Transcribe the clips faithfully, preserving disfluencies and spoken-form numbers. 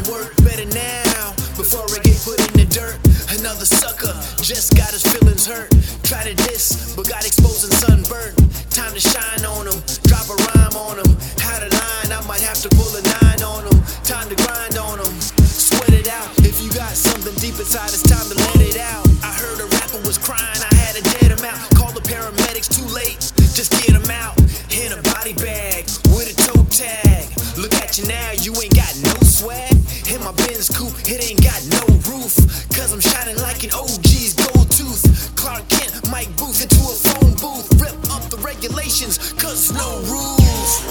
work better now before I get put in the dirt. Another sucker just got his feelings hurt. Try to diss, but got exposed and sunburnt. Time to shine on him, drop a rhyme on him. How to line, I might have to pull a nine on him. Time to grind on him, sweat it out. If you got something deep inside, it's time to let it out. I heard a rapper was crying, I had to dead him out. Call the paramedics, too late, just get him out. In a body bag, with a toe tag. Look at you now, you ain't got no swag. In my Benz coupe, it ain't got no roof. Cause I'm shining like an O G's gold tooth. Clark Kent, Mike Booth into a phone booth. Rip up the regulations, cause no rules.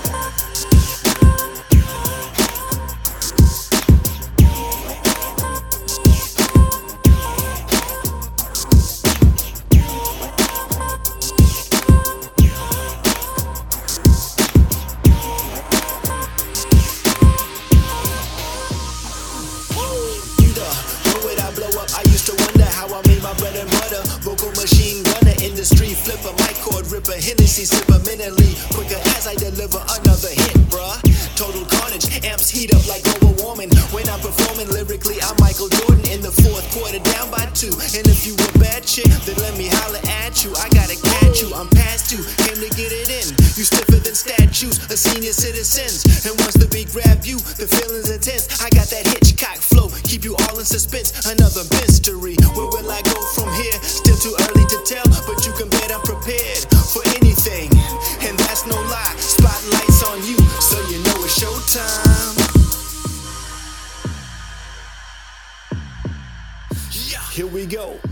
I used to wonder how I made my bread and butter. Vocal machine gunner, industry flipper, mic cord ripper, Hennessy sipper, mentally quicker as I deliver another hit, bruh. Total carnage, amps heat up like global warming. When I'm performing lyrically, I'm Michael Jordan in the fourth quarter, down by two. And if you a bad chick, then let me holler at you. I gotta catch you, I'm past you, came to get it in. You stiffer than statues, a senior citizens. And once the beat grab you, the feeling's intense. I got that Hitchcock flow, keep you all in suspense. Another mystery, where will I go from here? Still too early to tell, but you can bet I'm prepared for anything. And that's no lie, spotlight's on you, so you know it's showtime. Yeah. Here we go.